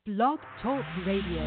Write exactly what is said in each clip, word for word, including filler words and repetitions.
Blog Talk Radio.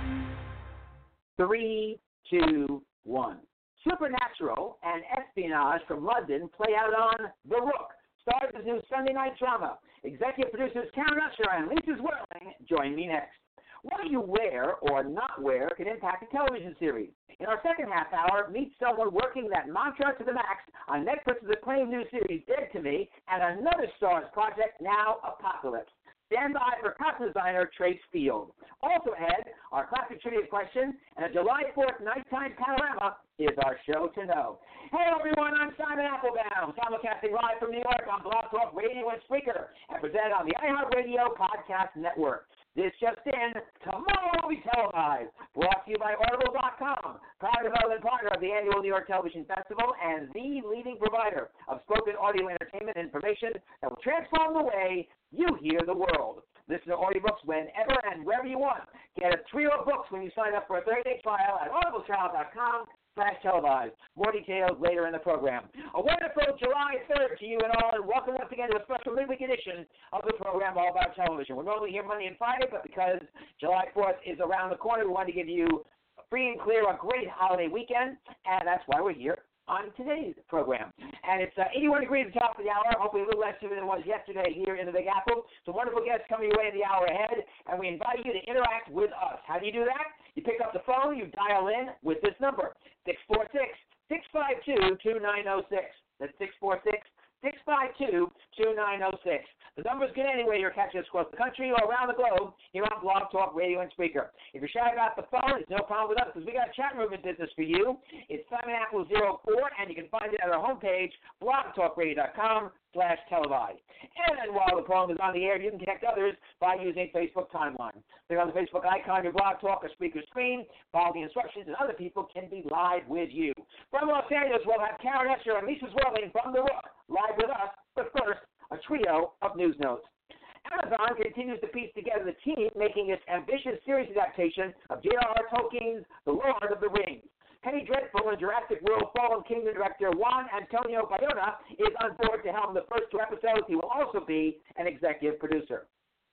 Three, two, one. Supernatural and espionage from London play out on The Rook, stars of new Sunday night drama. Executive producers Karen Usher and Lisa Zwirling join me next. What you wear or not wear can impact a television series. In our second half hour, meet someone working that mantra to the max on Netflix's acclaimed new series Dead to Me and another star's project, Now Apocalypse. Stand by for costume designer Trace Field. Also ahead, our classic trivia question and a July fourth nighttime panorama is our show to know. Hey everyone, I'm Simon Applebaum, simulcasting live from New York on Blog Talk Radio and Spreaker, and presented on the iHeartRadio Podcast Network. This just in, tomorrow will be televised, brought to you by Audible dot com, proud development partner of the annual New York Television Festival and the leading provider of spoken audio entertainment information that will transform the way you hear the world. Listen to audiobooks whenever and wherever you want. Get a trio of books when you sign up for a thirty-day trial at audible trial dot com. Slash televised. More details later in the program. A wonderful July third to you and all, and welcome once again to a special midweek edition of the program all about television. We're normally here Monday and Friday, but because July fourth is around the corner, we wanted to give you free and clear a great holiday weekend, and that's why we're here on today's program. And it's uh, eighty-one degrees at the top of the hour, hopefully a little less humid than it was yesterday here in the Big Apple. Some wonderful guests coming your way in the hour ahead, and we invite you to interact with us. How do you do that? You pick up the phone, you dial in with this number, six four six, six five two, two nine zero six. That's six four six, six five two, two nine zero six. The number's good anyway. You're catching us across the country or around the globe here on Blog Talk Radio and Spreaker. If you're shy about the phone, it's no problem with us because we got a chat room in business for you. It's Simon Apple zero four, and you can find it at our homepage, blog talk radio dot com slash televised. And then while the program is on the air, you can connect others by using Facebook Timeline. Click on the Facebook icon, your Blog Talk or Speaker screen, follow the instructions, and other people can be live with you. From Los Angeles, we'll have Karen Usher and Lisa Zwirling from The Rook live with us. But first, a trio of news notes. Amazon continues to piece together the team making its ambitious series adaptation of J R R. Tolkien's The Lord of the Rings. Penny Dreadful and Jurassic World Fallen Kingdom director Juan Antonio Bayona is on board to helm the first two episodes. He will also be an executive producer.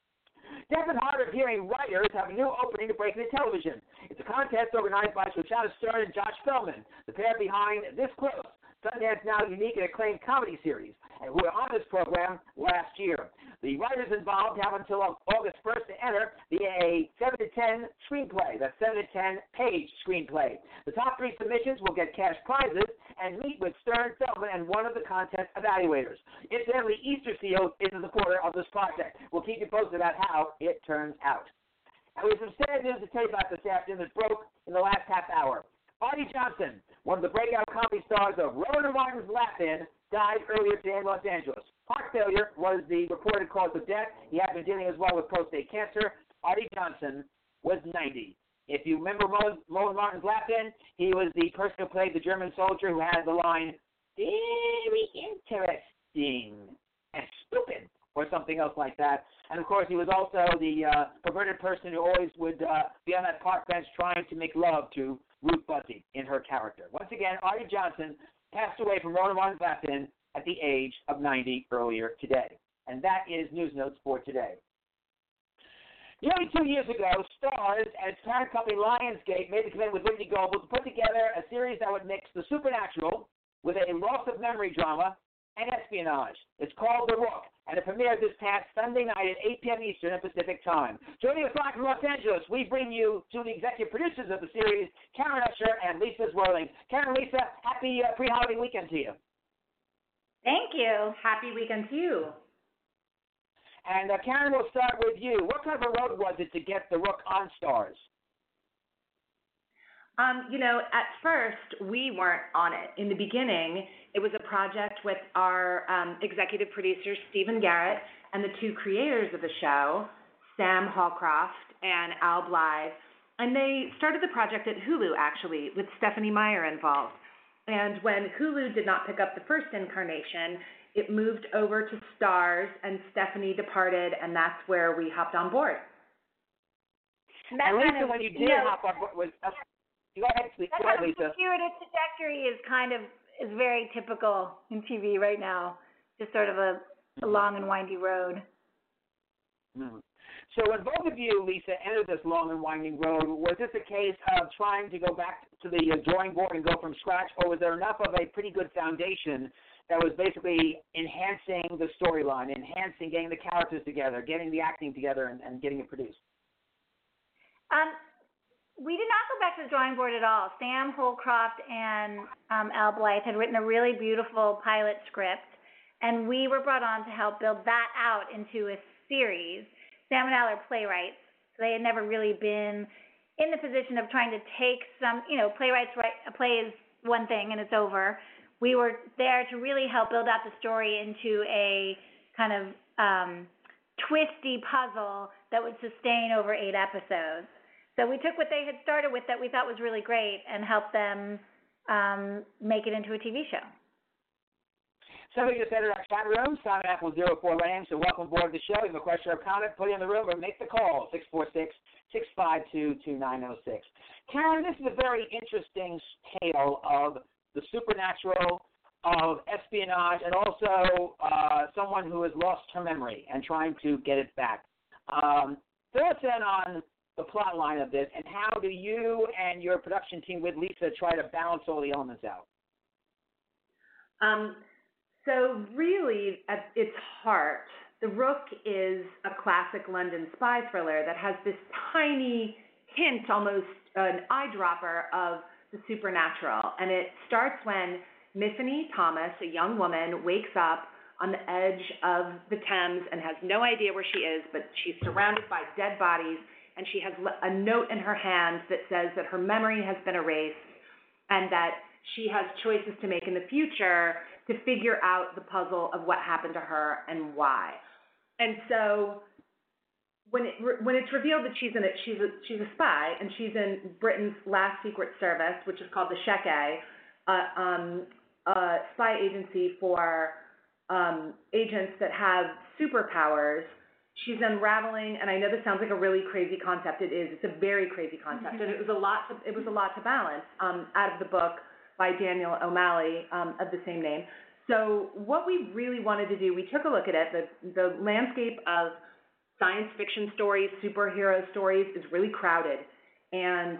Deaf and hard of hearing writers have a new opening to break into television. It's a contest organized by Shoshana Stern and Josh Feldman, the pair behind This Close, Sundance Now unique and acclaimed comedy series, and who were on this program last year. The writers involved have until August first to enter the a seven to ten screenplay, that's seven to ten page screenplay. The top three submissions will get cash prizes and meet with Stern, Feldman, and one of the contest evaluators. Incidentally, Easter Seals is a supporter of this project. We'll keep you posted about how it turns out. And we have some sad news to tell you about this afternoon that broke in the last half hour. Arte Johnson, one of the breakout comedy stars of Rowan and Martin's Laugh-In, died earlier today in Los Angeles. Heart failure was the reported cause of death. He had been dealing as well with prostate cancer. Arte Johnson was ninety. If you remember Rowan Martin's Laugh-In, he was the person who played the German soldier who had the line, very interesting and stupid, or something else like that. And, of course, he was also the uh, perverted person who always would uh, be on that park bench trying to make love to Ruth Buzzy in her character. Once again, Arte Johnson passed away from Rowan Martin's Laugh-In at the age of ninety earlier today. And that is News Notes for today. Nearly two years ago, Starz and its parent company Lionsgate made the commitment with Liberty Global to put together a series that would mix the supernatural with a loss of memory drama and espionage. It's called The Rook, and it premiered this past Sunday night at eight p.m. Eastern and Pacific Time. Joining us live from Los Angeles, we bring you to the executive producers of the series, Karen Usher and Lisa Zwirling. Karen and Lisa, happy uh, pre-holiday weekend to you. Thank you. Happy weekend to you. And uh, Karen, we'll start with you. What kind of a road was it to get The Rook on Starz? Um, you know, at first, we weren't on it. In the beginning, it was a project with our um, executive producer, Stephen Garrett, and the two creators of the show, Sam Hallcroft and Al Blythe. And they started the project at Hulu, actually, with Stephanie Meyer involved. And when Hulu did not pick up the first incarnation, it moved over to Starz, and Stephanie departed, and that's where we hopped on board. And, and Lisa, when you did you know, hop on board, was uh, go ahead, please. That go ahead, kind of Lisa. circuitous trajectory is kind of is very typical in T V right now. Just sort of a, a long and windy road. Mm. So when both of you, Lisa, entered this long and winding road, was this a case of trying to go back to the uh, drawing board and go from scratch, or was there enough of a pretty good foundation that was basically enhancing the storyline, enhancing getting the characters together, getting the acting together, and, and getting it produced? Um, we did not go back to the drawing board at all. Sam Holcroft and um, Al Blythe had written a really beautiful pilot script, and we were brought on to help build that out into a series. Sam and Al are playwrights, so they had never really been in the position of trying to take some, you know, playwrights write a play is one thing and it's over. We were there to really help build out the story into a kind of um, twisty puzzle that would sustain over eight episodes. So we took what they had started with that we thought was really great and helped them um, make it into a T V show. Somebody just entered our chat room, Simon Apple zero four name, so welcome aboard the show. If you have a question or comment, put it in the room or make the call, six four six, six five two, two nine zero six. Karen, this is a very interesting tale of the supernatural, of espionage, and also uh, someone who has lost her memory and trying to get it back. Um, fill us in on the plot line of this, and how do you and your production team with Lisa try to balance all the elements out? Um, so really, at its heart, The Rook is a classic London spy thriller that has this tiny hint, almost an eyedropper, of the supernatural. And it starts when Miffany Thomas, a young woman, wakes up on the edge of the Thames and has no idea where she is, but she's surrounded by dead bodies, and she has a note in her hand that says that her memory has been erased and that she has choices to make in the future to figure out the puzzle of what happened to her and why. And so when it when it's revealed that she's in it, she's a, she's a spy, and she's in Britain's last secret service, which is called the Cheke, uh, um, a spy agency for um, agents that have superpowers. She's unraveling, and I know this sounds like a really crazy concept. It is. It's a very crazy concept, mm-hmm. and it was a lot. To, it was a lot to balance um, out of the book by Daniel O'Malley um, of the same name. So what we really wanted to do, we took a look at it. The the landscape of science fiction stories, superhero stories is really crowded, and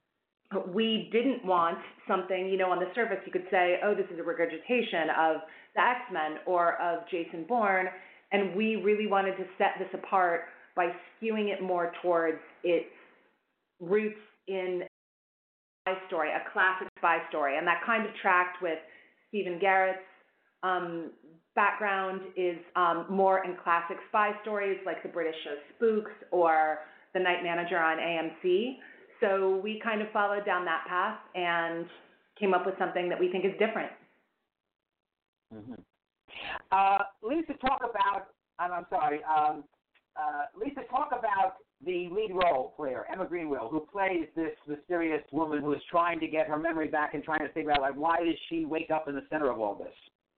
we didn't want something, you know, on the surface you could say, oh, this is a regurgitation of the X-Men or of Jason Bourne, and we really wanted to set this apart by skewing it more towards its roots in a spy story, a classic spy story, and that kind of tracked with Stephen Garrett's um, background is um, more in classic spy stories like the British show Spooks or The Night Manager on A M C. So we kind of followed down that path and came up with something that we think is different. Mm-hmm. Uh, Lisa, talk about, I'm, I'm sorry, um, uh, Lisa, talk about the lead role player, Emma Greenwell, who plays this mysterious woman who is trying to get her memory back and trying to figure out, like, why does she wake up in the center of all this?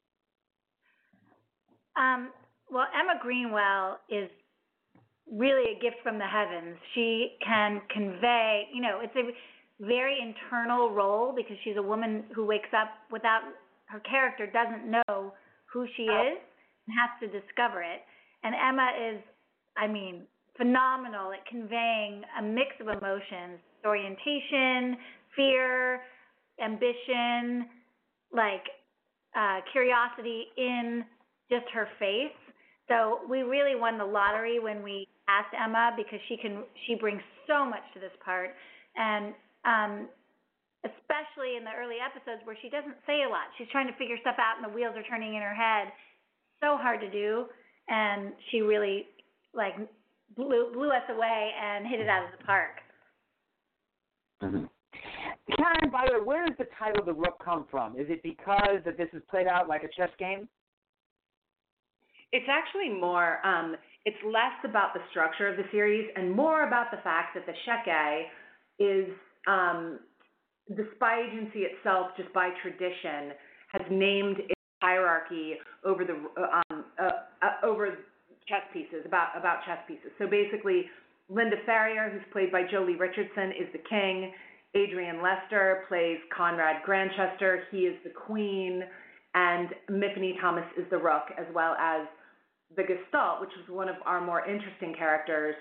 Um, well, Emma Greenwell is really a gift from the heavens. She can convey, you know, it's a very internal role because she's a woman who wakes up without, her character doesn't know who she is and has to discover it. And Emma is, I mean, phenomenal at conveying a mix of emotions, orientation, fear, ambition, like uh, curiosity in just her face. So we really won the lottery when we asked Emma because she can, she brings so much to this part. And um, especially in the early episodes where she doesn't say a lot. She's trying to figure stuff out and the wheels are turning in her head. So hard to do. And she really, like, blew, blew us away and hit it out of the park. Mm-hmm. Karen, by the way, where does the title The Rook come from? Is it because that this is played out like a chess game? It's actually more, um, it's less about the structure of the series and more about the fact that the Cheke is, um, the spy agency itself, just by tradition, has named its hierarchy over the um, uh, uh, over chess pieces, about, about chess pieces. So basically, Linda Farrier, who's played by Jolie Richardson, is the king. Adrian Lester plays Conrad Grantchester. He is the queen. And Miffany Thomas is the rook, as well as the Gestalt, which was one of our more interesting characters,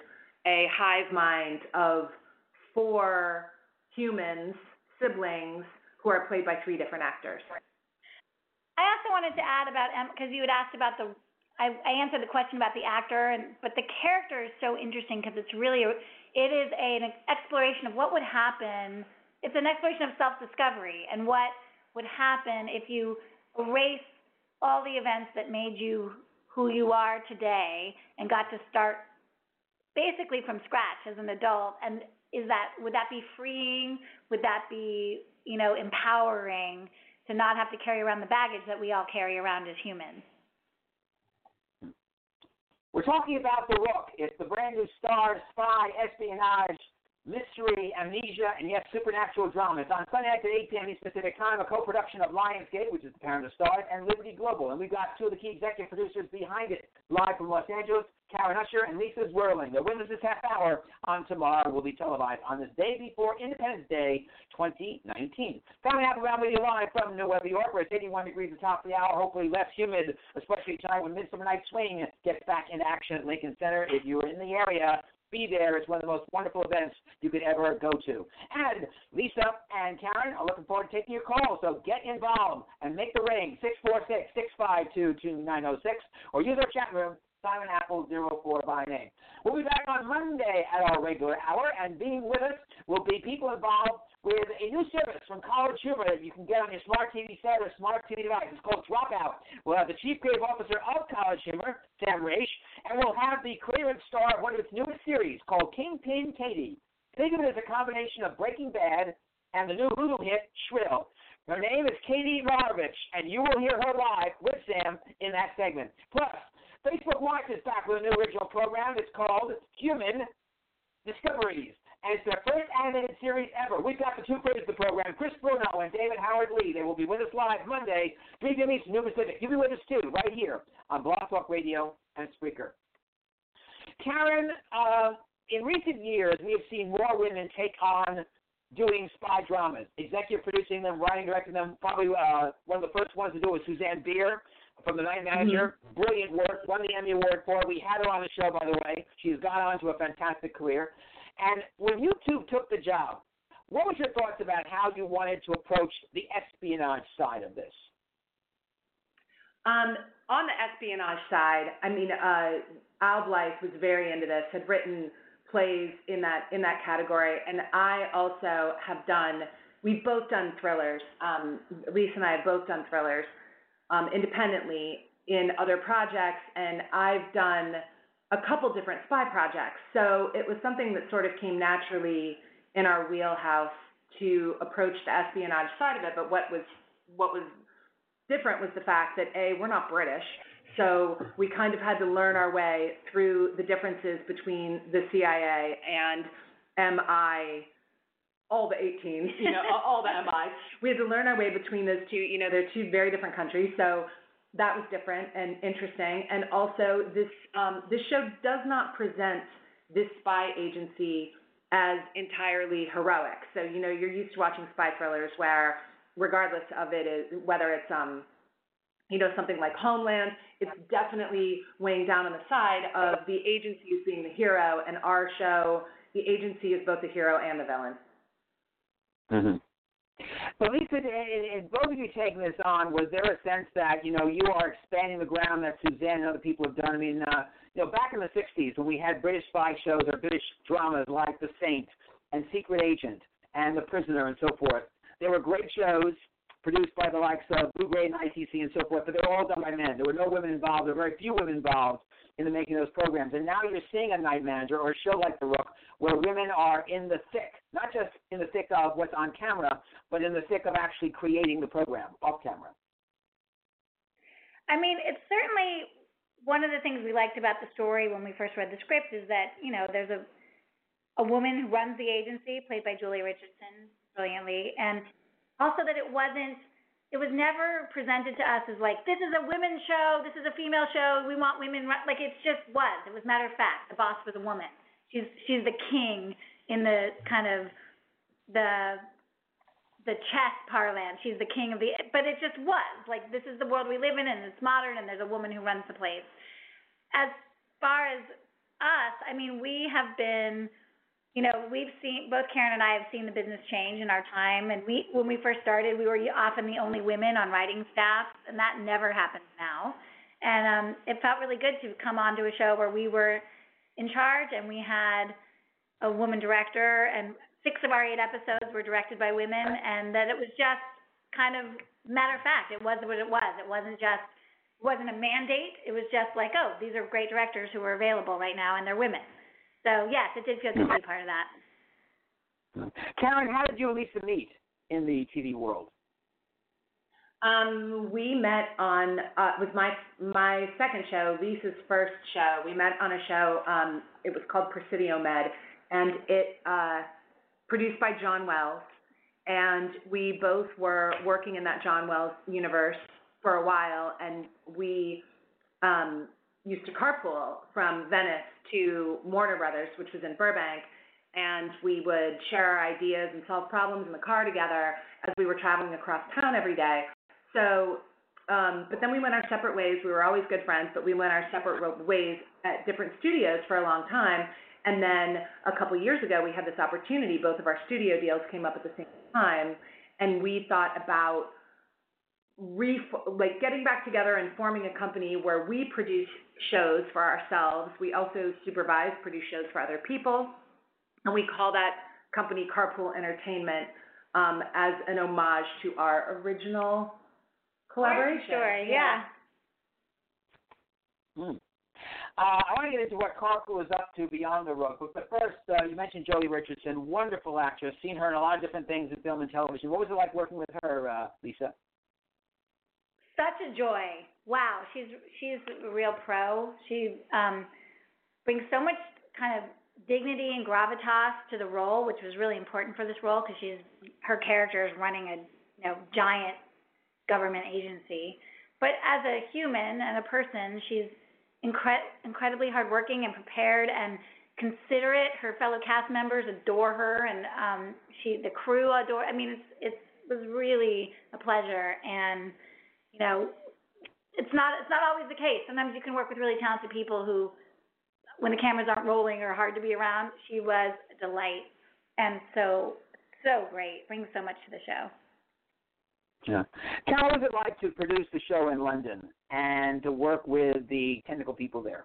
a hive mind of four humans, siblings, who are played by three different actors. I also wanted to add about, because you had asked about the, I, I answered the question about the actor, and but the character is so interesting because it's really, a, it is a, an exploration of what would happen. It's an exploration of self-discovery and what would happen if you erase all the events that made you who you are today and got to start basically from scratch as an adult. And is that, would that be freeing? Would that be, you know, empowering to not have to carry around the baggage that we all carry around as humans? We're talking about The Rook. It's the brand new star, spy, espionage, mystery, amnesia, and yes, supernatural drama. It's on Sunday night at eight p.m. Eastern Pacific Time, a co-production of Lionsgate, which is the parent of Starz, and Liberty Global. And we've got two of the key executive producers behind it, live from Los Angeles, Karen Usher and Lisa Zwirling. The winners this half hour on tomorrow will be televised on this day before Independence Day twenty nineteen. Coming up around with you live from New York, where it's eighty-one degrees at the top of the hour, hopefully less humid, especially tonight when Midsummer Night's Swing gets back into action at Lincoln Center. If you're in the area, be there. It's one of the most wonderful events you could ever go to. And Lisa and Karen are looking forward to taking your calls, so get involved and make the ring, six four six, six five two, two nine zero six, or use our chat room, Simon Apple zero four by name. We'll be back on Monday at our regular hour, and being with us will be people involved with a new service from College Humor that you can get on your smart T V set or smart T V device. It's called Dropout. We'll have the Chief Creative Officer of College Humor, Sam Raish, and we'll have the creator and star of one of its newest series called Kingpin Katie. Think of it as a combination of Breaking Bad and the new Hulu hit Shrill. Her name is Katie Marovich, and you will hear her live with Sam in that segment. Plus, Facebook Watch is back with a new original program. It's called Human Discoveries, and it's their first animated series ever. We've got the two creators of the program, Chris Bruno and David Howard Lee. They will be with us live Monday, three p.m. Eastern, New Pacific. You'll be with us, too, right here on Blog Talk Radio and Spreaker. Karen, uh, in recent years, we have seen more women take on doing spy dramas, executive producing them, writing, directing them. Probably uh, one of the first ones to do it was Suzanne Bier from The Night Manager. Mm-hmm. Brilliant work, won the Emmy Award for it. We had her on the show, by the way. She's gone on to a fantastic career. And when you two took the job, what was your thoughts about how you wanted to approach the espionage side of this? Um, on the espionage side, I mean, uh, Al Blythe was very into this, had written plays in that in that category, and I also have done, we've both done thrillers. Um, Lisa and I have both done thrillers um, independently in other projects, and I've done a couple different spy projects. So it was something that sort of came naturally in our wheelhouse to approach the espionage side of it. But what was what was different was the fact that, A, we're not British, so we kind of had to learn our way through the differences between the C I A and M I, all the eighteen, you know, all the M Is. We had to learn our way between those two. You know, they're two very different countries, so that was different and interesting. And also, this um, this show does not present this spy agency as entirely heroic. So, you know, you're used to watching spy thrillers where, regardless of it, is whether it's um, you know, something like Homeland, it's definitely weighing down on the side of the agency as being the hero. And our show, the agency is both the hero and the villain. Mm-hmm. But Lisa, in, in both of you taking this on, was there a sense that, you know, you are expanding the ground that Suzanne and other people have done? I mean, uh, you know, back in the sixties when we had British spy shows or British dramas like The Saint and Secret Agent and The Prisoner and so forth, they were great shows produced by the likes of Blue Grade and I T C and so forth, but they were all done by men. There were no women involved. There were very few women involved in the making of those programs. And now you're seeing a Night Manager or a show like The Rook where women are in the thick, not just in the thick of what's on camera, but in the thick of actually creating the program off camera. I mean, it's certainly one of the things we liked about the story when we first read the script is that, you know, there's a a woman who runs the agency, played by Julia Richardson brilliantly, and also that it wasn't, it was never presented to us as like, this is a women's show, this is a female show, we want women, like it just was. It was matter of fact. The boss was a woman. She's she's the king in the kind of the the chess parlance. She's the king of the, but it just was. Like, this is the world we live in, and it's modern, and there's a woman who runs the place. As far as us, I mean, we have been, you know, we've seen, both Karen and I have seen the business change in our time. And we, when we first started, we were often the only women on writing staff, and that never happens now. And um, it felt really good to come onto a show where we were in charge and we had a woman director, and six of our eight episodes were directed by women, and that it was just kind of matter of fact. It was what it was. It wasn't just, it wasn't a mandate. It was just like, oh, these are great directors who are available right now, and they're women. So, yes, it did feel good to be part of that. Karen, how did you and Lisa meet in the T V world? Um, we met on, uh, with my, my second show, Lisa's first show. We met on a show, um, it was called Presidio Med, and it, uh, produced by John Wells. And we both were working in that John Wells universe for a while, and we, um, used to carpool from Venice to Warner Brothers, which was in Burbank, and we would share our ideas and solve problems in the car together as we were traveling across town every day. So, um, but then we went our separate ways. We were always good friends, but we went our separate ways at different studios for a long time. And then a couple years ago, we had this opportunity. Both of our studio deals came up at the same time, and we thought about re- like getting back together and forming a company where we produce shows for ourselves. We also supervise, produce shows for other people, and we call that company Carpool Entertainment um, as an homage to our original collaboration. Sure, yeah. Hmm. Uh, I want to get into what Carpool is up to beyond the Rook, but first, uh, you mentioned Joely Richardson, wonderful actress, seen her in a lot of different things in film and television. What was it like working with her, uh, Lisa? Such a joy. Wow, she's she's a real pro. She um, brings so much kind of dignity and gravitas to the role, which was really important for this role because she's her character is running a you know giant government agency. But as a human and a person, she's incre- incredibly hardworking and prepared and considerate. Her fellow cast members adore her, and um, she the crew adore. I mean, it's it's it was really a pleasure, and you know, it's not it's not always the case. Sometimes you can work with really talented people who, when the cameras aren't rolling, are hard to be around. She was a delight, and so so great. Brings so much to the show. Yeah. How was it like to produce the show in London and to work with the technical people there?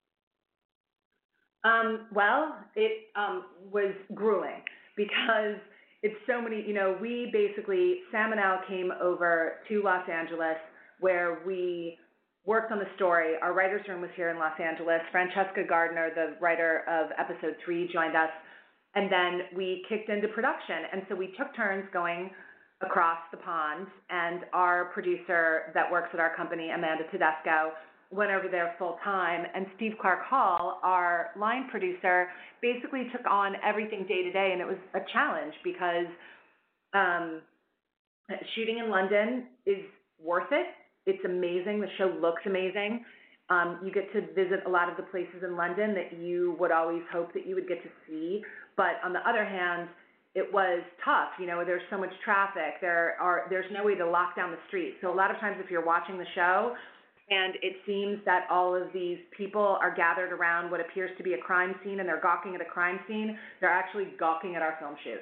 Um, well, it um, was grueling because it's so many, you know, we basically, Sam and Al came over to Los Angeles where we worked on the story. Our writer's room was here in Los Angeles. Francesca Gardner, the writer of episode three, joined us, and then we kicked into production. And so we took turns going across the pond, and our producer that works at our company, Amanda Tedesco, went over there full time, and Steve Clark Hall, our line producer, basically took on everything day to day, and it was a challenge because um, shooting in London is worth it. It's amazing. The show looks amazing. Um, you get to visit a lot of the places in London that you would always hope that you would get to see, but on the other hand, it was tough. You know, there's so much traffic. There are there's no way to lock down the streets. So a lot of times if you're watching the show and it seems that all of these people are gathered around what appears to be a crime scene and they're gawking at a crime scene, they're actually gawking at our film shoot.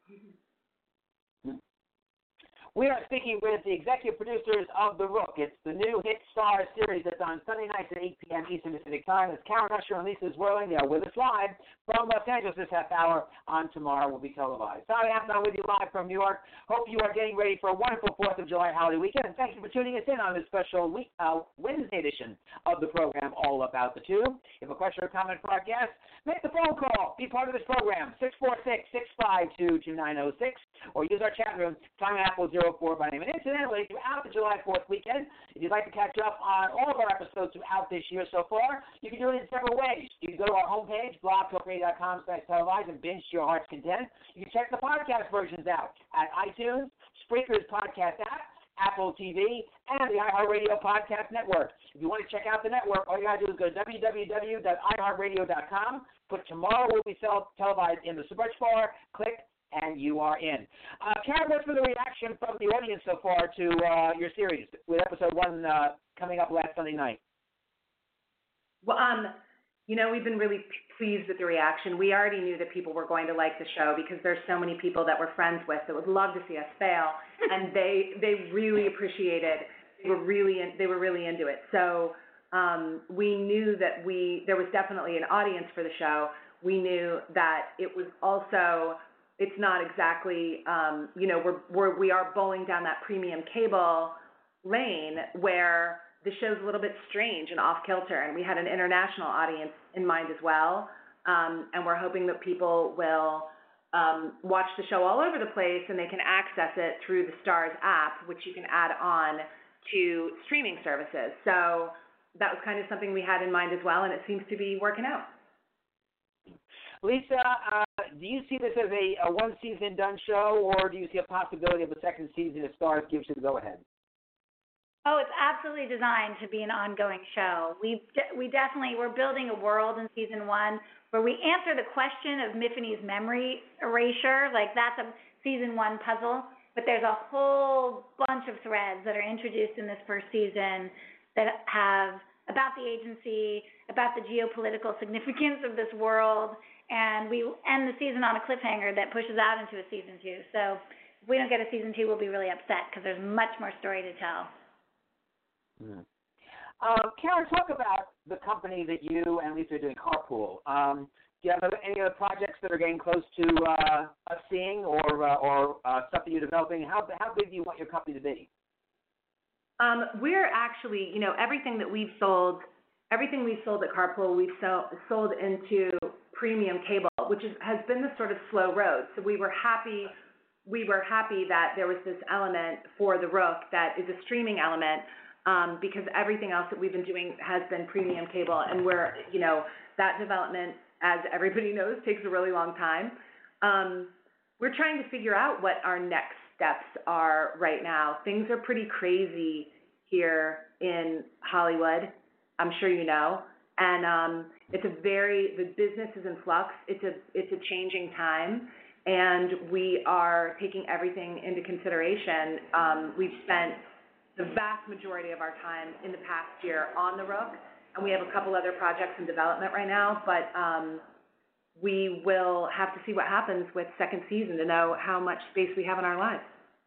We are speaking with the executive producers of The Rook. It's the new hit star series that's on Sunday nights at eight p.m. Eastern Pacific Time. It's Karen Usher and Lisa Zwirling. They are with us live from Los Angeles this half hour. On tomorrow will be televised. Sorry, I'm not with you live from New York. Hope you are getting ready for a wonderful fourth of July holiday weekend. And thank you for tuning us in on this special week, uh, Wednesday edition of the program, All About the Tube. If a question or comment for our guests, make the phone call. Be part of this program, six four six, six five two, two nine zero six, or use our chat room, Time Apple zero four by name. And incidentally, throughout the July fourth weekend, if you'd like to catch up on all of our episodes throughout this year so far, you can do it in several ways. You can go to our homepage, blog talk radio dot com slash televised, and binge to your heart's content. You can check the podcast versions out at iTunes, Spreaker's podcast app, Apple T V, and the iHeartRadio Podcast Network. If you want to check out the network, all you got to do is go to w w w dot i heart radio dot com, put tomorrow will be televised in the search bar, click, and you are in. Uh, Karen, what's been the reaction from the audience so far to uh, your series, with episode one uh, coming up last Sunday night? Well, um, you know, we've been really p- pleased with the reaction. We already knew that people were going to like the show because there's so many people that we're friends with that would love to see us fail, and they they really appreciated. They were really in, they were really into it. So um, we knew that we there was definitely an audience for the show. We knew that it was also it's not exactly um, you know we're, we're we are bowling down that premium cable lane where the show's a little bit strange and off kilter, and we had an international audience in mind as well. Um, and we're hoping that people will um, watch the show all over the place, and they can access it through the Starz app, which you can add on to streaming services. So that was kind of something we had in mind as well, and it seems to be working out. Lisa, uh, do you see this as a, a one-season done show, or do you see a possibility of a second season if Starz gives you the go-ahead? Oh, it's absolutely designed to be an ongoing show. We de- we definitely, we're building a world in season one where we answer the question of Miffy's memory erasure, like that's a season one puzzle, but there's a whole bunch of threads that are introduced in this first season that have about the agency, about the geopolitical significance of this world, and we end the season on a cliffhanger that pushes out into a season two. So if we don't get a season two, we'll be really upset because there's much more story to tell. Mm-hmm. Uh, Karen, talk about the company that you and Lisa are doing, Carpool. Um, do you have any other projects that are getting close to uh, us seeing, or uh, or uh, stuff that you're developing? How how big do you want your company to be? Um, we're actually, you know, everything that we've sold, everything we've sold at Carpool, we've so, sold into premium cable, which is, has been the sort of slow road. So we were happy, we were happy that there was this element for The Rook that is a streaming element. Um, because everything else that we've been doing has been premium cable, and we're, you know, that development, as everybody knows, takes a really long time. Um, we're trying to figure out what our next steps are right now. Things are pretty crazy here in Hollywood, I'm sure you know, and um, it's a very, the business is in flux. It's a, it's a changing time, and we are taking everything into consideration. Um, we've spent the vast majority of our time in the past year on The Rook, and we have a couple other projects in development right now, but um, we will have to see what happens with second season to know how much space we have in our lives.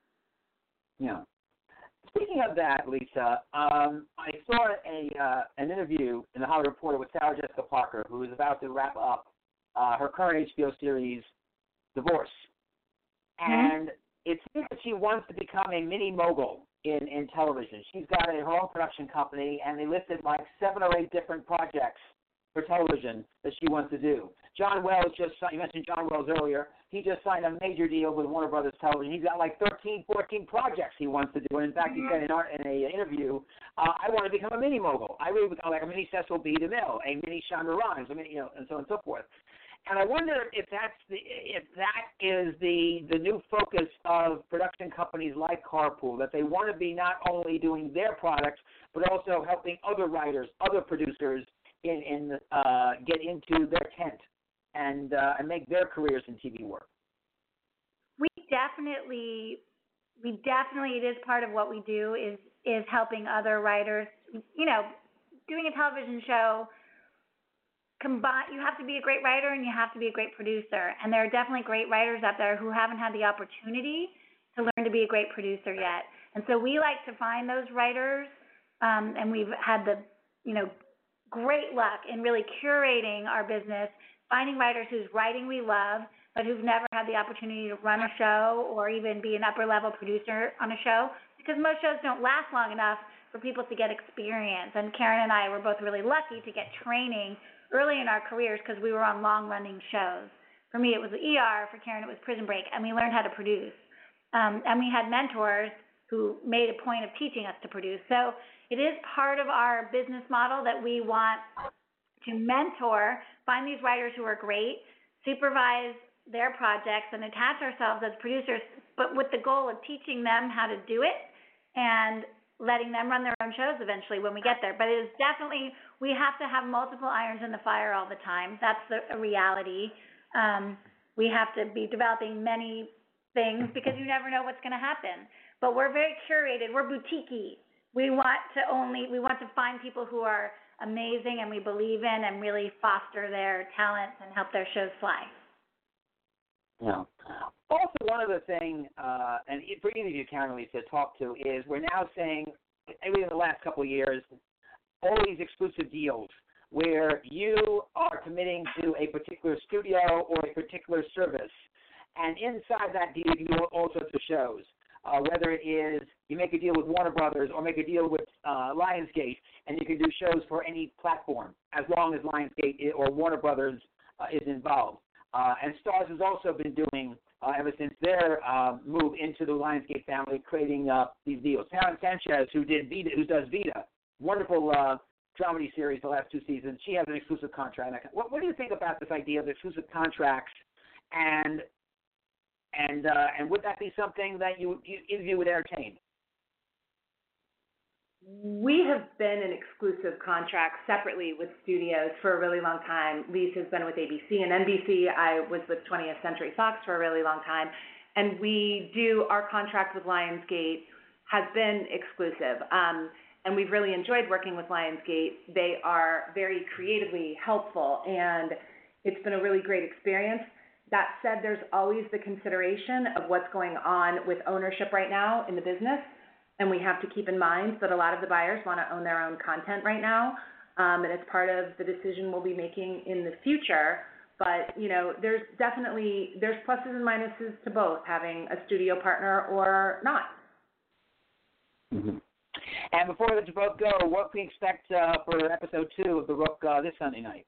Yeah. Speaking of that, Lisa, um, I saw a uh, an interview in the Hollywood Reporter with Sarah Jessica Parker, who is about to wrap up uh, her current H B O series, Divorce. Mm-hmm. And it seems that she wants to become a mini mogul in, in television. She's got a, her own production company, and they listed like seven or eight different projects for television that she wants to do. John Wells just, you mentioned John Wells earlier, he just signed a major deal with Warner Brothers Television. He's got like thirteen, fourteen projects he wants to do. And in fact, he said in, our, in an interview, uh, I want to become a mini mogul. I really become like a mini Cecil B. DeMille, a mini Shonda Rhimes, I mean, you know, and so on and so forth. And I wonder if that's the, if that is the the new focus of production companies like Carpool, that they want to be not only doing their products, but also helping other writers, other producers in, in uh, get into their tent and uh, and make their careers in T V work. We definitely, we definitely, it is part of what we do is is helping other writers. You know, doing a television show. Combine, you have to be a great writer and you have to be a great producer. And there are definitely great writers out there who haven't had the opportunity to learn to be a great producer yet. And so we like to find those writers, um, and we've had the, you know, great luck in really curating our business, finding writers whose writing we love, but who've never had the opportunity to run a show or even be an upper-level producer on a show, because most shows don't last long enough for people to get experience. And Karen and I were both really lucky to get training early in our careers because we were on long-running shows. For me, it was the E R. For Karen, it was Prison Break, and we learned how to produce. Um, and we had mentors who made a point of teaching us to produce. So it is part of our business model that we want to mentor, find these writers who are great, supervise their projects, and attach ourselves as producers, but with the goal of teaching them how to do it and letting them run their own shows eventually when we get there. But it is definitely, we have to have multiple irons in the fire all the time. That's the, a reality. Um, we have to be developing many things because you never know what's going to happen. But we're very curated. We're boutique-y. We want to only, we want to find people who are amazing and we believe in and really foster their talents and help their shows fly. Yeah. Also, one other thing, uh, and for any of you, Karen, to talk to, is we're now saying, maybe in the last couple of years, all these exclusive deals where you are committing to a particular studio or a particular service, and inside that deal you do all sorts of shows. Uh, whether it is you make a deal with Warner Brothers or make a deal with uh, Lionsgate, and you can do shows for any platform as long as Lionsgate or Warner Brothers uh, is involved. Uh, and Starz has also been doing, uh, ever since their uh, move into the Lionsgate family, creating uh, these deals. Taryn Sanchez, who did Vita, who does Vita, wonderful uh, dramedy series the last two seasons, she has an exclusive contract. What, what do you think about this idea of exclusive contracts, and and uh, and would that be something that you you, you would entertain? We have been in exclusive contracts separately with studios for a really long time. Lise has been with A B C and N B C. I was with twentieth Century Fox for a really long time. And we do, our contract with Lionsgate has been exclusive. Um, and we've really enjoyed working with Lionsgate. They are very creatively helpful, and it's been a really great experience. That said, there's always the consideration of what's going on with ownership right now in the business. And we have to keep in mind that a lot of the buyers want to own their own content right now, um, and it's part of the decision we'll be making in the future. But, you know, there's definitely, there's pluses and minuses to both, having a studio partner or not. Mm-hmm. And before we let you both go, what can we expect uh, for episode two of The Rook uh, this Sunday night?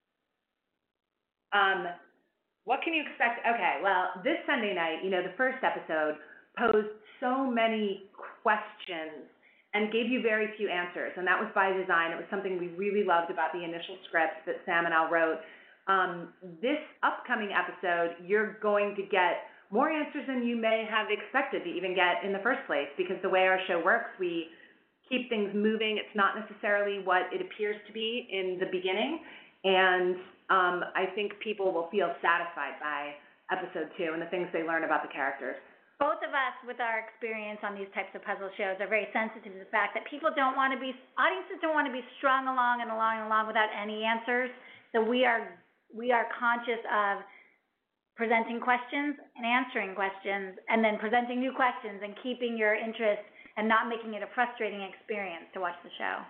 Um, what can you expect? Okay, well, this Sunday night, you know, the first episode posed so many questions and gave you very few answers, and that was by design. It was something we really loved about the initial script that Sam and Al wrote. Um, this upcoming episode, you're going to get more answers than you may have expected to even get in the first place, because the way our show works, we keep things moving. It's not necessarily what it appears to be in the beginning, and um, I think people will feel satisfied by episode two and the things they learn about the characters. Both of us, with our experience on these types of puzzle shows, are very sensitive to the fact that people don't want to be, audiences don't want to be strung along and along and along without any answers. So we are, we are conscious of presenting questions and answering questions, and then presenting new questions and keeping your interest and not making it a frustrating experience to watch the show.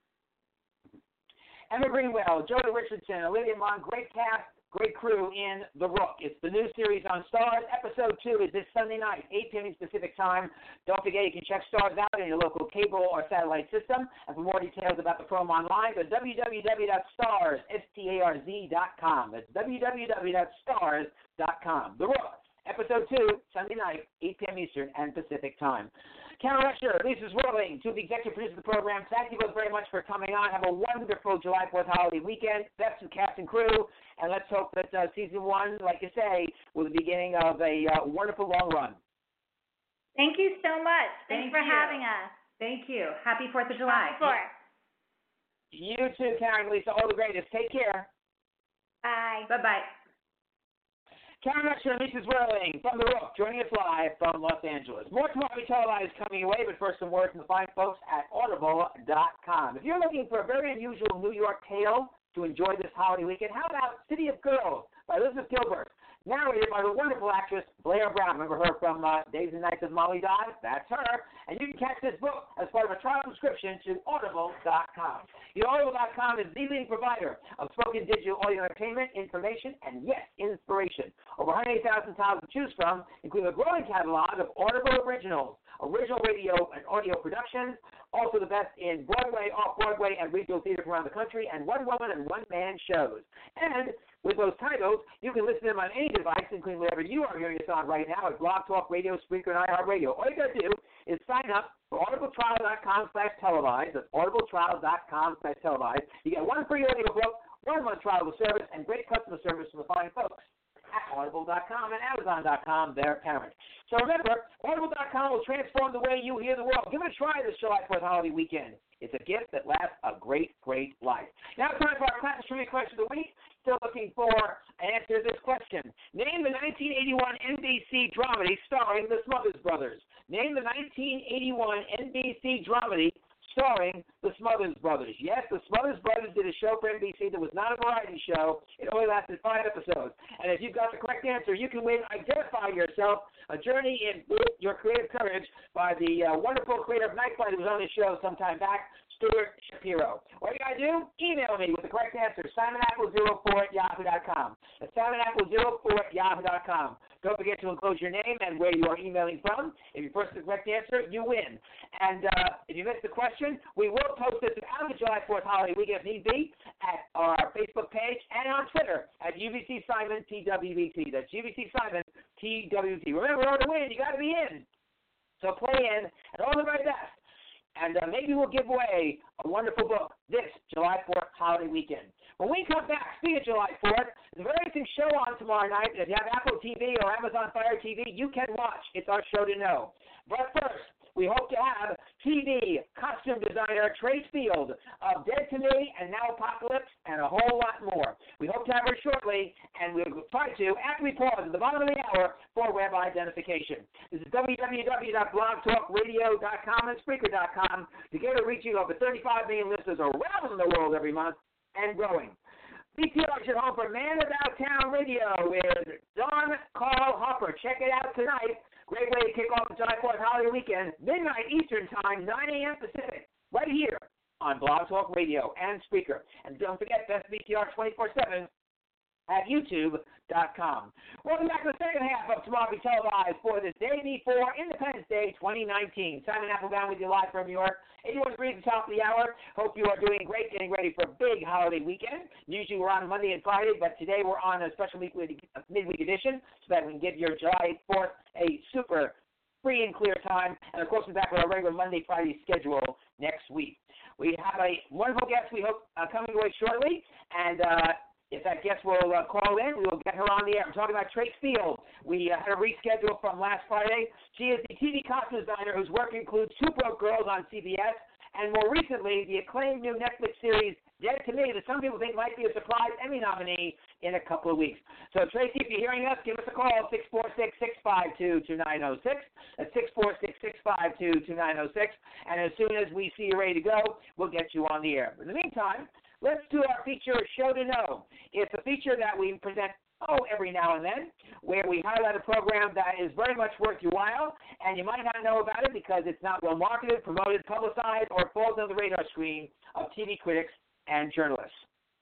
Emma Greenwell, Jody Richardson, Olivia Munn, great cast, great crew in The Rook. It's the new series on Starz. Episode two is this Sunday night, eight p.m. Pacific time. Don't forget, you can check Starz out in your local cable or satellite system. And for more details about the program online, go to w w w dot starz dot com. That's w w w dot starz dot com. The Rook, Episode two, Sunday night, eight p.m. Eastern and Pacific time. Karen Lesher, Lisa Swirling, two of the executive producers of the program, thank you both very much for coming on. Have a wonderful July fourth holiday weekend. Best to cast and crew. And let's hope that uh, season one, like you say, was the beginning of a uh, wonderful long run. Thank you so much. Thanks Thank for you. having us. Thank you. Happy fourth of July. Happy fourth. You too, Karen and Lisa. All the greatest. Take care. Bye. Bye-bye. Karen Lesher and Lisa Swirling from The Rook, joining us live from Los Angeles. More Tomorrow We Televised coming your way, but first some word from the fine folks at audible dot com. If you're looking for a very unusual New York tale to enjoy this holiday weekend, how about City of Girls by Elizabeth Gilbert, narrated by the wonderful actress Blair Brown. Remember her from uh, Days and Nights of Molly Dive? That's her. And you can catch this book as part of a trial subscription to audible dot com. You know, audible dot com is the leading provider of spoken digital audio entertainment, information, and, yes, inspiration. Over one hundred eight thousand titles to choose from, including a growing catalog of Audible originals, original radio and audio productions, also the best in Broadway, off-Broadway, and regional theater from around the country, and one-woman and one-man shows. And with those titles, you can listen to them on any device, including whatever you are hearing us on right now at Blog Talk Radio, Spreaker, and iHeartRadio. All you got to do is sign up for audible trial dot com slash televised. That's audible trial dot com slash televised. You get one free audio book, one month trial of the service, and great customer service from the fine folks at audible dot com and amazon dot com, their parent. So remember, audible dot com will transform the way you hear the world. Give it a try this July fourth holiday weekend. It's a gift that lasts a great, great life. Now it's time for our class trivia question of the week. Still looking for an answer to this question. Name the nineteen eighty-one N B C dramedy starring the Smothers Brothers. Name the nineteen eighty-one N B C dramedy starring the Smothers Brothers. Yes, the Smothers Brothers did a show for N B C that was not a variety show. It only lasted five episodes. And if you've got the correct answer, you can win Identify Yourself, a journey in your creative courage by the uh, wonderful creator of Night Flight who was on the show sometime back, Stuart Shapiro. What you got to do? Email me with the correct answer, simon apple zero four at yahoo dot com. That's simon apple zero four at yahoo dot com. Don't forget to enclose your name and where you are emailing from. If you first the correct answer, you win. And uh, if you missed the question, we will post it throughout the July fourth holiday weekend if need be at our Facebook page and on Twitter at U V C Simon T W V T. That's U V C Simon T W V T. Remember, in order to win, you got to be in. So play in and all the very best. And uh, maybe we'll give away a wonderful book this July fourth holiday weekend. When we come back, speaking of July fourth, there's a very interesting show on tomorrow night. If you have Apple T V or Amazon Fire T V, you can watch. It's our show to know. But first, we hope to have T V costume designer Trace Field of Dead to Me and Now Apocalypse and a whole lot more. We hope to have her shortly, and we'll try to after we pause at the bottom of the hour for web identification. This is w w w dot blog talk radio dot com and Spreaker dot com, together reaching over thirty-five million listeners around the world every month and growing. B T R is at home for Man About Town Radio with Don Carl Hopper. Check it out tonight. Great way to kick off the July fourth holiday weekend, midnight Eastern Time, nine a.m. Pacific, right here on Blog Talk Radio and Spreaker. And don't forget, Best B T R twenty-four seven at youtube dot com. Welcome back to the second half of Tomorrow Be Televised for the day before Independence Day twenty nineteen. Simon Applebaum with you live from New York. eighty-one degrees at the top of the hour. Hope you are doing great, getting ready for a big holiday weekend. Usually we're on Monday and Friday, but today we're on a special midweek edition so that we can give your July fourth a super free and clear time. And, of course, we're back with our regular Monday, Friday schedule next week. We have a wonderful guest we hope uh, coming away shortly, and uh, if that guest will uh, call in, we will get her on the air. I'm talking about Trace Field. We uh, had a reschedule from last Friday. She is the T V costume designer whose work includes Two Broke Girls on C B S, and more recently, the acclaimed new Netflix series Dead to Me, that some people think might be a surprise Emmy nominee in a couple of weeks. So, Tracy, if you're hearing us, give us a call, six four six, six five two, two nine zero six. That's six four six, six five two, two nine zero six. And as soon as we see you ready to go, we'll get you on the air. But in the meantime, let's do our feature, Show to Know. It's a feature that we present, oh, every now and then, where we highlight a program that is very much worth your while, and you might not know about it because it's not well marketed, promoted, publicized, or falls on the radar screen of T V critics and journalists.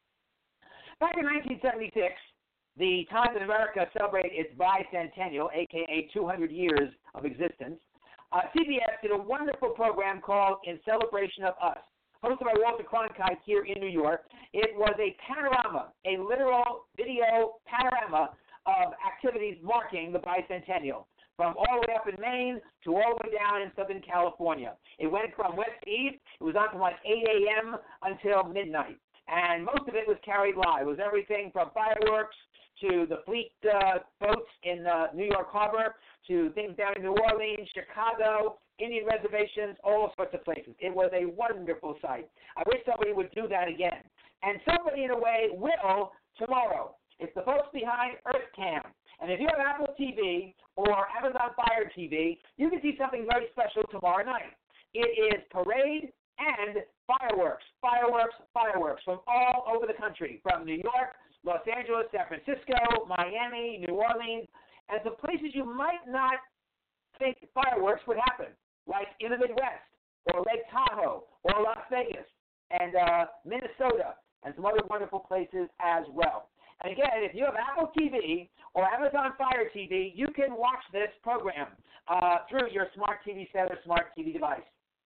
Back in nineteen seventy-six, the time that America celebrated its bicentennial, a k a two hundred years of existence, uh, C B S did a wonderful program called In Celebration of Us, hosted by Walter Cronkite here in New York. It was a panorama, a literal video panorama of activities marking the bicentennial, from all the way up in Maine to all the way down in Southern California. It went from west to east. It was on from like eight a.m. until midnight, and most of it was carried live. It was everything from fireworks to the fleet uh, boats in uh, New York Harbor to things down in New Orleans, Chicago, Indian reservations, all sorts of places. It was a wonderful sight. I wish somebody would do that again. And somebody, in a way, will tomorrow. It's the folks behind EarthCam. And if you have Apple T V or Amazon Fire T V, you can see something very special tomorrow night. It is parade and fireworks, fireworks, fireworks from all over the country, from New York, Los Angeles, San Francisco, Miami, New Orleans, and some places you might not think fireworks would happen, like in the Midwest, or Lake Tahoe, or Las Vegas, and uh, Minnesota, and some other wonderful places as well. And again, if you have Apple T V or Amazon Fire T V, you can watch this program uh, through your smart T V set or smart T V device.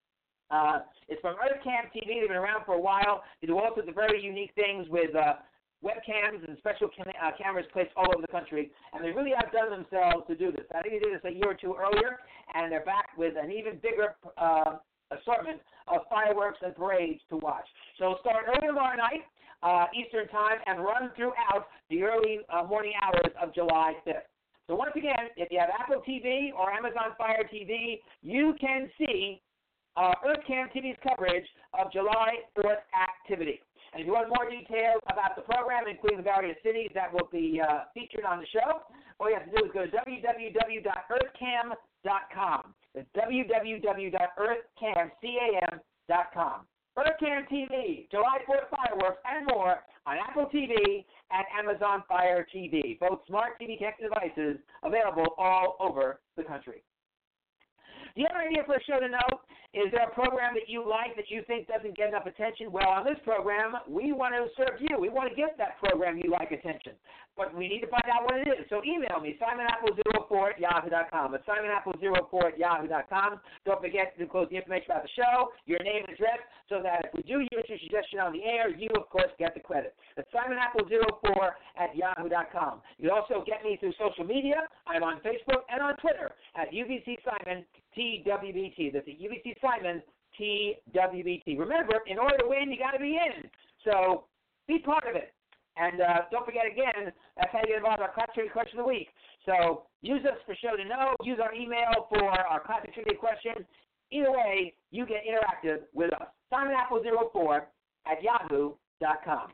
Uh, it's from EarthCam T V. They've been around for a while. They do all sorts of very unique things with uh, webcams and special cam- uh, cameras placed all over the country, and they really outdone themselves to do this. I think they did this a year or two earlier, and they're back with an even bigger uh, assortment of fireworks and parades to watch. So start early tomorrow night, uh, Eastern Time, and run throughout the early uh, morning hours of July fifth. So once again, if you have Apple T V or Amazon Fire T V, you can see uh, EarthCam T V's coverage of July fourth activity. And if you want more details about the program, including the various cities that will be uh, featured on the show, all you have to do is go to w w w dot earth cam dot com. That's w w w dot earth cam dot com. Burkham T V, July fourth fireworks, and more on Apple T V and Amazon Fire T V. Both smart T V connected devices available all over the country. Do you have an idea for a show to know? Is there a program that you like that you think doesn't get enough attention? Well, on this program, we want to serve you. We want to give that program you like attention. But we need to find out what it is. So email me, simon apple zero four at yahoo dot com. It's simon apple zero four at yahoo dot com. Don't forget to include the information about the show, your name and address, so that if we do use your suggestion on the air, you, of course, get the credit. It's simon apple zero four at yahoo dot com. You can also get me through social media. I'm on Facebook and on Twitter at U V C Simon T W B T. That's at U V C Simon T W B T. Remember, in order to win, you got to be in. So be part of it. And uh, don't forget, again, that's how you get involved in our Classic Trivia Question of the Week. So use us for show to know. Use our email for our Classic Trivia question. Either way, you get interactive with us. simon apple zero four at yahoo dot com.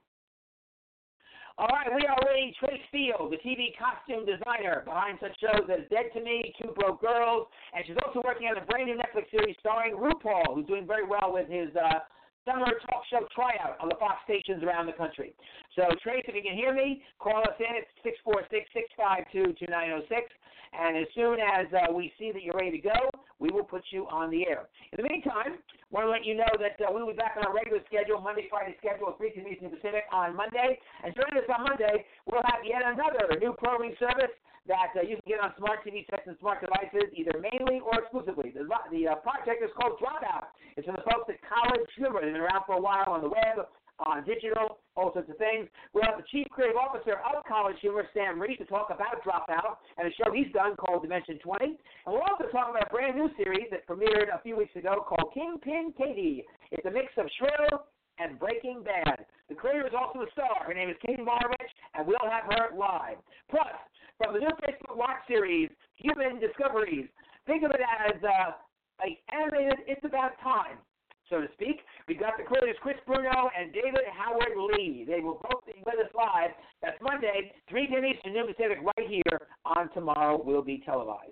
All right, we are ready. Trace Field, the T V costume designer behind such shows as Dead to Me, Two Broke Girls, and she's also working on a brand new Netflix series starring RuPaul, who's doing very well with his uh, summer talk show tryout on the Fox stations around the country. So, Trace, if you can hear me, call us in at six four six, six five two, two nine zero six, and as soon as uh, we see that you're ready to go, we will put you on the air. In the meantime, I want to let you know that uh, we will be back on our regular schedule, Monday, Friday schedule, three to Eastern Pacific on Monday. And joining us on Monday, we'll have yet another new programming service that uh, you can get on smart T V sets and smart devices, either mainly or exclusively. The, the uh, project is called Dropout. It's for the folks at College Humor. They've been around for a while on the web, on digital, all sorts of things. We'll have the Chief Creative Officer of College Humor, Sam Reed, to talk about Dropout and a show he's done called Dimension twenty. And we'll also talk about a brand new series that premiered a few weeks ago called Kingpin Katie. It's a mix of Shrill and Breaking Bad. The creator is also a star. Her name is Katie Marovich, and we'll have her live. Plus, from the new Facebook Watch series, Human Discoveries, think of it as uh, like animated It's About Time, so to speak. We've got the creators Chris Bruno and David Howard Lee. They will both be with us live. That's Monday, three p.m. Eastern, noon Pacific, right here on Tomorrow Will Be Televised.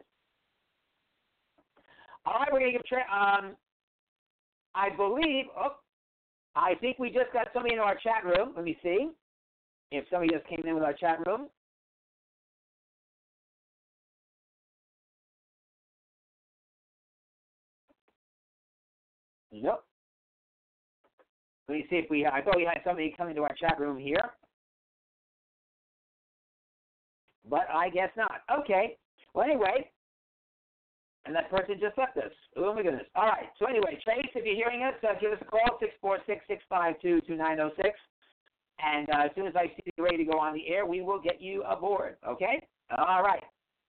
All right, we're going to give tra- um, I believe, oh, I think we just got somebody in our chat room. Let me see if somebody just came in with our chat room. Nope. Let me see if we, I thought we had somebody coming to our chat room here. But I guess not. Okay. Well, anyway, and that person just left us. Oh, my goodness. All right. So anyway, Trace, if you're hearing us, uh, give us a call, six four six, six five two, two nine zero six. And uh, as soon as I see you ready to go on the air, we will get you aboard. Okay? All right.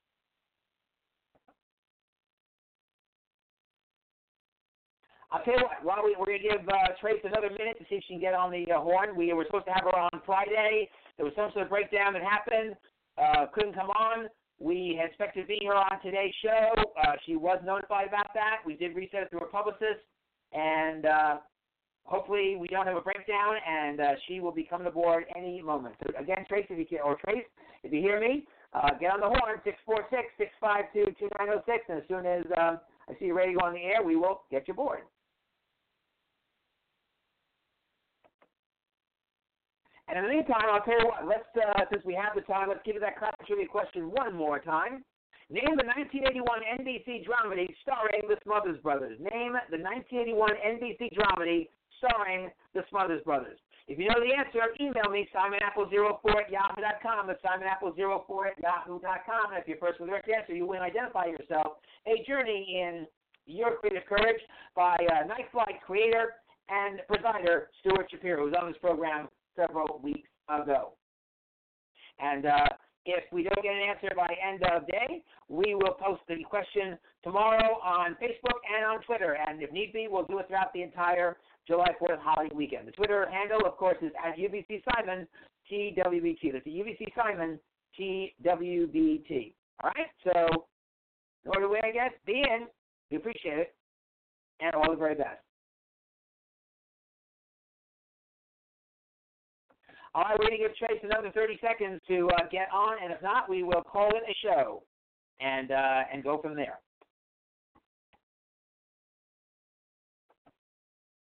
I'll tell you what, while we, we're going to give uh, Trace another minute to see if she can get on the uh, horn. We were supposed to have her on Friday. There was some sort of breakdown that happened. Uh, couldn't come on. We had expected to be here on today's show. Uh, she was notified about that. We did reset it through her publicist. And uh, hopefully we don't have a breakdown, and uh, she will be coming aboard any moment. So again, Trace, if you can, or Trace, if you hear me, uh, get on the horn, six four six, six five two, two nine zero six. And as soon as uh, I see you ready to go on the air, we will get you aboard. And in the meantime, I'll tell you what, let's, uh, since we have the time, let's give you that classic trivia question one more time. Name the nineteen eighty-one N B C dramedy starring the Smothers Brothers. Name the nineteen eighty-one N B C dramedy starring the Smothers Brothers. If you know the answer, email me, simon apple zero four at yahoo dot com. That's simon apple zero four at yahoo dot com. And if you're first with the correct answer, you will identify yourself. A journey in your creative courage by uh, Night Flight creator and presider Stuart Shapiro, who's on this program several weeks ago. And uh, if we don't get an answer by end of day, we will post the question tomorrow on Facebook and on Twitter. And if need be, we'll do it throughout the entire July fourth holiday weekend. The Twitter handle, of course, is at U B C Simon T W B T. That's the U B C Simon T W B T. All right? So, in order to win, I guess, be in. We appreciate it. And all the very best. All right, we're going to give Trace another thirty seconds to uh, get on, and if not, we will call it a show and uh, and go from there.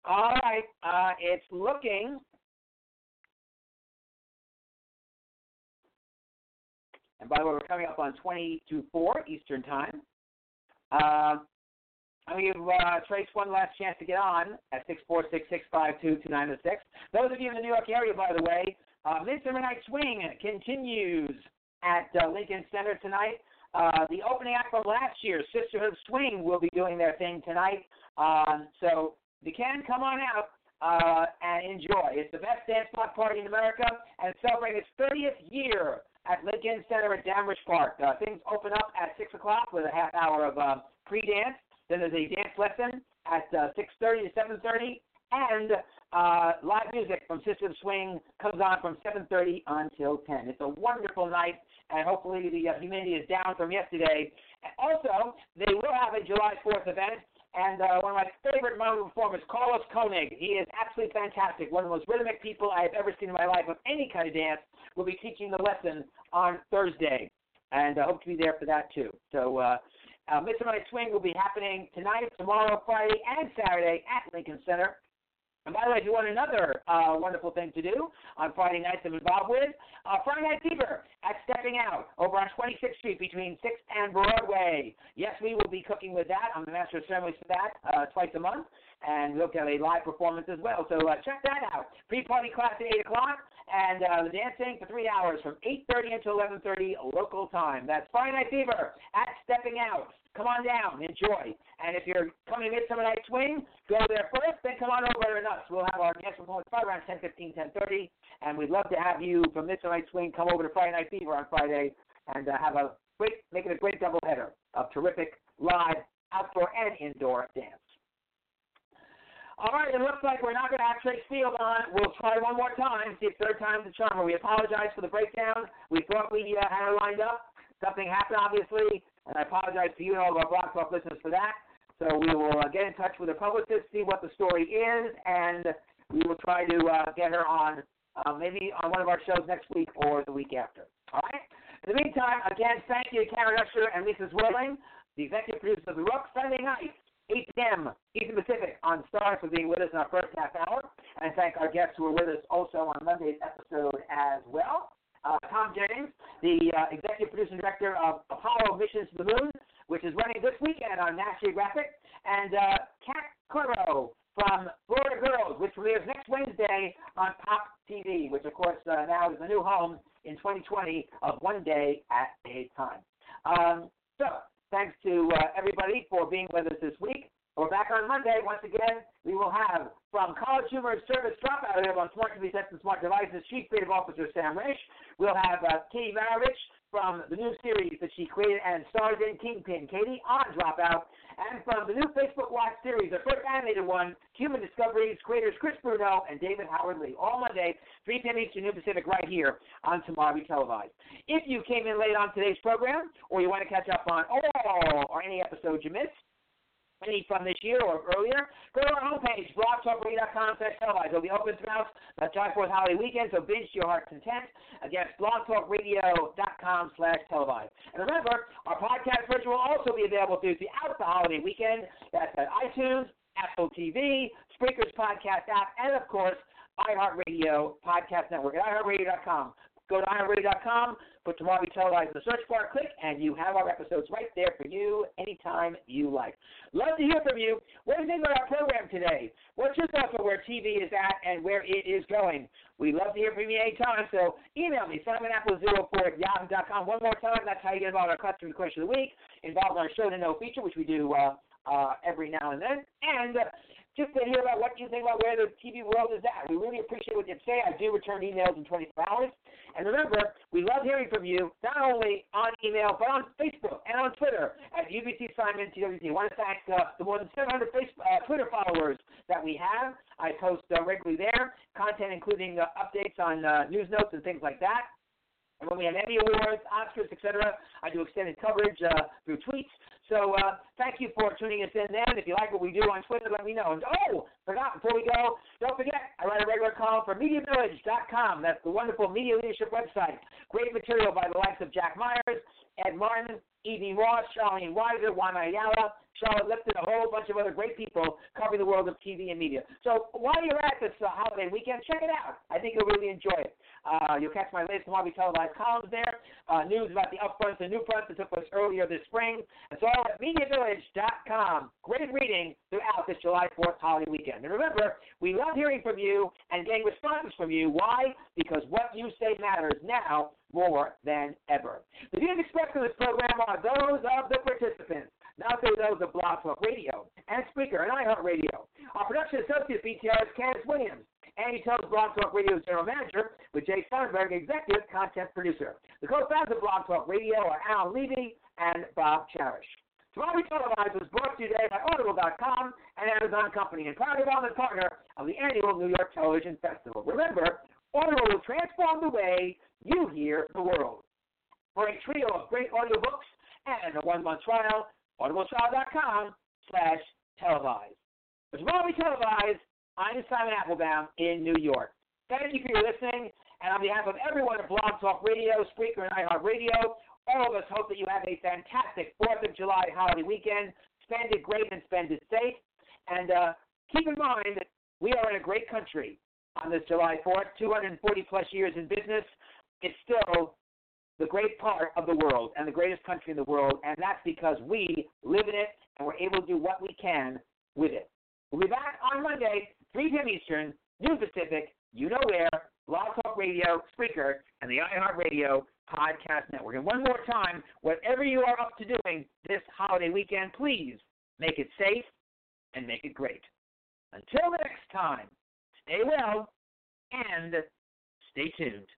All right. Uh, it's looking. And by the way, we're coming up on twenty to four Eastern Time. Uh, I'm going to give uh, Trace one last chance to get on at six four six, six five two, two nine zero six. Those of you in the New York area, by the way, uh, Midsummer Night Swing continues at uh, Lincoln Center tonight. Uh, the opening act from last year, Sisterhood of Swing, will be doing their thing tonight. Um, so if you can, come on out uh, and enjoy. It's the best dance block party in America, and it's celebrating its thirtieth year at Lincoln Center at Danbridge Park. Uh, things open up at six o'clock with a half hour of uh, pre-dance. Then there's a dance lesson at uh, six thirty to seven thirty, and uh, live music from Sister of Swing comes on from seven thirty until ten. It's a wonderful night, and hopefully the uh, humidity is down from yesterday. And also, they will have a July fourth event, and uh, one of my favorite modern performers, Carlos Koenig. He is absolutely fantastic, one of the most rhythmic people I have ever seen in my life of any kind of dance, will be teaching the lesson on Thursday, and I hope to be there for that too. So, uh, Uh, Midsummer Night Swing will be happening tonight, tomorrow, Friday, and Saturday at Lincoln Center. And by the way, if you want another uh, wonderful thing to do on Friday nights I'm involved with, uh, Friday Night Fever at Stepping Out over on twenty-sixth Street between sixth and Broadway. Yes, we will be cooking with that. I'm the master of ceremonies for that uh, twice a month, and we'll have a live performance as well. So uh, check that out. Pre-party class at eight o'clock, and uh, the dancing for three hours from eight thirty until eleven thirty local time. That's Friday Night Fever at Stepping Out. Come on down, enjoy. And if you're coming to Midsummer Night Swing, go there first, then come on over to us. We'll have our guest performance probably around ten fifteen, ten thirty, and we'd love to have you from Midsummer Night Swing come over to Friday Night Fever on Friday and uh, have a great, make it a great doubleheader of terrific live outdoor and indoor dance. All right, it looks like we're not going to have Trace Field on. We'll try one more time, see if third time's the charmer. We apologize for the breakdown. We thought we uh, had it lined up. Something happened, obviously, and I apologize to you and all of our Blog Talk listeners for that. So we will uh, get in touch with the publicist, see what the story is, and we will try to uh, get her on uh, maybe on one of our shows next week or the week after. All right? In the meantime, again, thank you to Karen Usher and Lisa Zwilling, the executive producers of The Rook, Sunday night, eight p.m. Eastern Pacific on Star, for being with us in our first half hour. And thank our guests who were with us also on Monday's episode as well. Uh, Tom Jennings, the uh, executive producer and director of Apollo Missions to the Moon, which is running this weekend on National Geographic, and uh, Kat Curro from Florida Girls, which premieres next Wednesday on Pop T V, which, of course, uh, now is the new home in twenty twenty of One Day at a Time. Um, so, thanks to uh, everybody for being with us this week. We're back on Monday. Once again, we will have from College Humor Service Dropout here on Smart T V Sets and Smart Devices, Chief Creative Officer Sam Risch. We'll have uh, Katie Maravich from the new series that she created and stars in, Kingpin, Katie on Dropout. And from the new Facebook Live series, the first animated one, Human Discoveries, creators Chris Bruno and David Howard Lee. All Monday, three p.m. Eastern, New Pacific, right here on Tomorrow Be Televised. If you came in late on today's program, or you want to catch up on all or any episodes you missed, any from this year or earlier, go to our homepage, blog talk radio dot com slash televised. It'll be open throughout the July fourth holiday weekend, so binge to your heart's content. Again, blog talk radio dot com slash televised. And remember, our podcast version will also be available throughout the holiday weekend. That's at iTunes, Apple T V, Spreaker's podcast app, and, of course, iHeartRadio Podcast Network at i heart radio dot com. Go to i heart radio dot com, put Tomorrow Be Televised in the search bar, click, and you have our episodes right there for you anytime you like. Love to hear from you. What do you think about our program today? What's your thoughts on where T V is at and where it is going? We love to hear from you anytime, so email me, simon apple zero four at yahoo dot com. One more time, that's how you get involved in our Custom Question of the Week, involved in our Show to Know feature, which we do uh, uh, every now and then. And uh, just to hear about what you think about where the T V world is at. We really appreciate what you say. I do return emails in twenty-four hours. And remember, we love hearing from you, not only on email, but on Facebook and on Twitter at U B C Simon T W T. I want to thank uh, the more than seven hundred Facebook, uh, Twitter followers that we have. I post uh, regularly there, content including uh, updates on uh, news notes and things like that. And when we have Emmy Awards, Oscars, et cetera, I do extended coverage uh, through tweets. So uh, thank you for tuning us in then. If you like what we do on Twitter, let me know. And, oh, forgot, before we go, don't forget, I write a regular column for media village dot com. That's the wonderful media leadership website. Great material by the likes of Jack Myers, Ed Martin, Evie Ross, Charlene Weiser, Juan Ayala, Charlotte Lipton, a whole bunch of other great people covering the world of T V and media. So while you're at this uh, holiday weekend, check it out. I think you'll really enjoy it. Uh, you'll catch my latest Harvey televised columns there, uh, news about the upfronts and newfronts that took place earlier this spring. It's all at media village dot com. Great reading throughout this July fourth holiday weekend. And remember, we love hearing from you and getting responses from you. Why? Because what you say matters now more than ever. The views expressed in this program are those of the participants, not those of Blog Talk Radio and Spreaker and iHeartRadio. Our production associate B T R is Candace Williams. Andy Tells, Blog Talk Radio's general manager, with Jay Steinberg, executive content producer. The co-founders of Blog Talk Radio are Alan Levy and Bob Cherish. Tomorrow Televised was brought to you today by Audible dot com and Amazon Company, and proud development partner of the annual New York Television Festival. Remember, Audible will transform the way you hear the world. For a trio of great audiobooks and a one-month trial, audible trial dot com slash televised. For Tomorrow Televised, I'm Simon Applebaum in New York. Thank you for your listening, and on behalf of everyone at Blog Talk Radio, Spreaker, and iHeartRadio, all of us hope that you have a fantastic fourth of July holiday weekend. Spend it great and spend it safe. And uh, keep in mind that we are in a great country on this July fourth, two hundred forty plus years in business. It's still the great part of the world and the greatest country in the world, and that's because we live in it and we're able to do what we can with it. We'll be back on Monday, three p.m. Eastern, noon Pacific, you know where, Blog Talk Radio, Spreaker, and the iHeartRadio Podcast Network. And one more time, whatever you are up to doing this holiday weekend, please make it safe and make it great. Until next time, stay well and stay tuned.